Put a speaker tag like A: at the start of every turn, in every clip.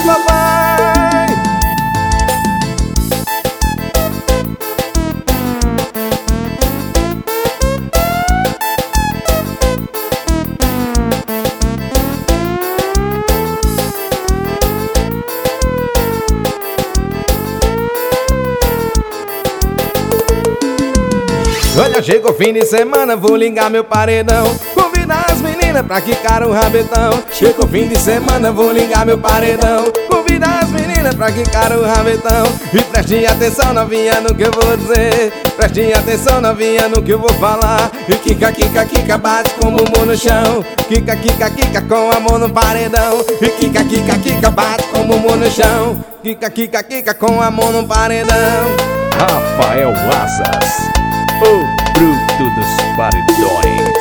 A: papai. Olha, chegou fim de semana, vou ligar meu paredão, convidar as meninas pra quicar o rabetão. Chegou fim de semana, vou ligar meu paredão, convidar as meninas pra quicar o rabetão. E prestem atenção, novinha, no que eu vou dizer, prestem atenção, novinha, no que eu vou falar. E quica, quica, quica, bate com o bumbum no chão, quica, quica, quica, com a mão no paredão. E quica, quica, quica, bate com o bumbum no chão, quica, quica, quica, com a mão no paredão.
B: Rafael Asas, o bruto dos paredões.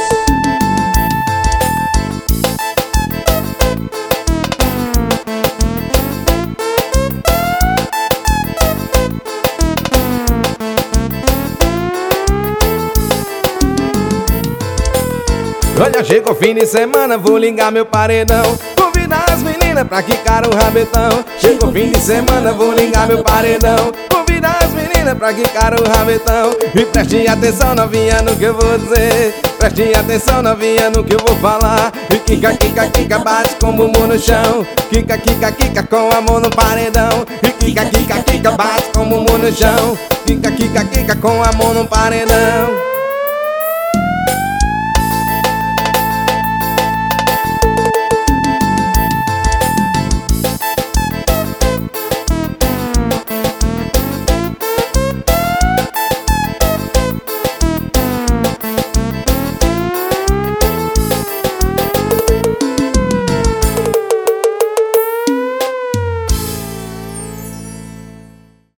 A: Olha, chegou fim de semana, vou ligar meu paredão, convidar as meninas pra quicar o rabetão. Chegou fim de semana, vou ligar meu paredão, convidar as meninas pra quicar o rabetão. E prestem atenção, novinha, no que eu vou dizer, prestem atenção, novinha, no que eu vou falar. E quica, quica, quica, bate com o bumbum no chão, quica, quica, quica, com a mão no paredão. E quica, quica, quica, bate com o bumbum no chão, quica, quica, quica, com a mão no paredão.